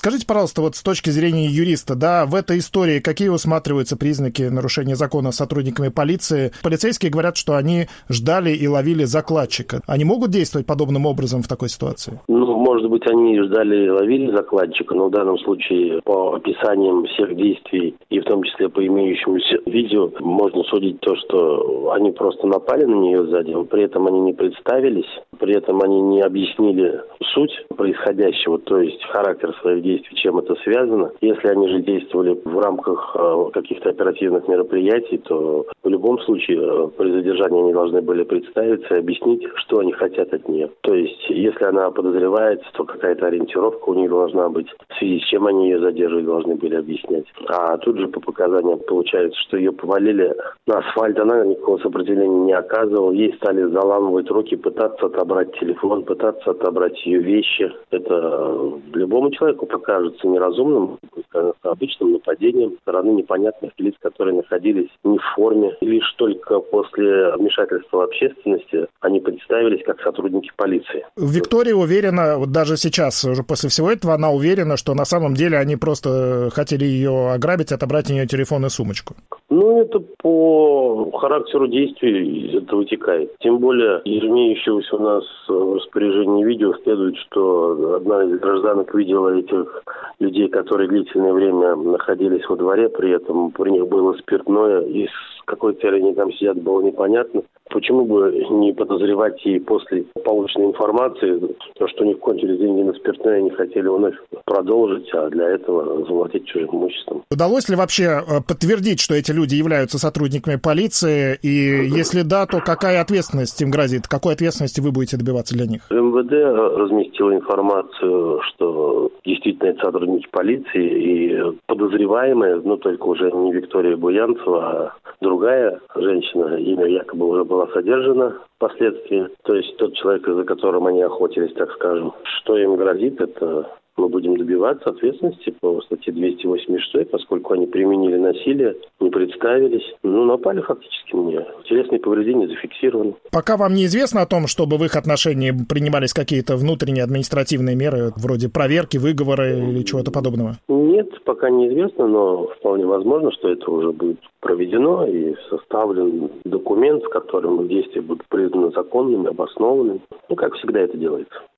Скажите, пожалуйста, вот с точки зрения юриста, да, в этой истории какие усматриваются признаки нарушения закона сотрудниками полиции? Полицейские говорят, что они ждали и ловили закладчика. Они могут действовать подобным образом в такой ситуации? Может быть, они ждали и ловили закладчика, но в данном случае по описаниям всех действий и в том числе по имеющемуся видео можно судить то, что они просто напали на нее сзади, при этом они не представились, при этом они не объяснили суть происходящего, то есть характер своих действий, чем это связано. Если они же действовали в рамках каких-то оперативных мероприятий, то в любом случае при задержании они должны были представиться и объяснить, что они хотят от нее. То есть, если она подозревается, то какая-то ориентировка у них должна быть, в связи с чем они ее задерживать должны были объяснять. А тут же по показаниям получается, что ее повалили на асфальт, она никакого сопротивления не оказывала, ей стали заламывать руки, пытаться отобрать телефон, пытаться отобрать ее вещи. Это любому человеку покажется неразумным, обычным нападением со стороны непонятных лиц, которые находились не в форме. И лишь только после вмешательства общественности они представились как сотрудники полиции. Виктория уверена, вот даже сейчас, уже после всего этого, она уверена, что на самом деле они просто хотели ее ограбить, отобрать у нее телефон и сумочку. Это по характеру действий это вытекает. Тем более, из имеющегося у нас в распоряжении видео следует, что одна из гражданок видела этих людей, которые длительное время находились во дворе, при этом при них было спиртное, и с какой целью они там сидят, было непонятно. Почему бы не подозревать и после полученной информации, то, что у них кончились деньги на спиртное, они хотели вновь продолжить, а для этого завладеть чужим имуществом. Удалось ли вообще подтвердить, что эти люди являются сотрудниками полиции? И если да, то какая ответственность им грозит? Какой ответственности вы будете добиваться для них? МВД разместила информацию, что действительно это сотрудники полиции и подозреваемые, только уже не Виктория Буянцева, а другая женщина, имя якобы уже была содержана впоследствии. То есть тот человек, за которым они охотились, так скажем. Что им грозит, это мы будем добиваться ответственности по статье 286, поскольку они применили насилие, не представились. Напали фактически мне. Телесные повреждения зафиксированы. Пока вам неизвестно о том, чтобы в их отношении принимались какие-то внутренние административные меры, вроде проверки, выговора или чего-то подобного? Нет, пока неизвестно, но вполне возможно, что это уже будет проведено и составлен документ, в котором действия будут признаны законными, обоснованными. Как всегда это делается.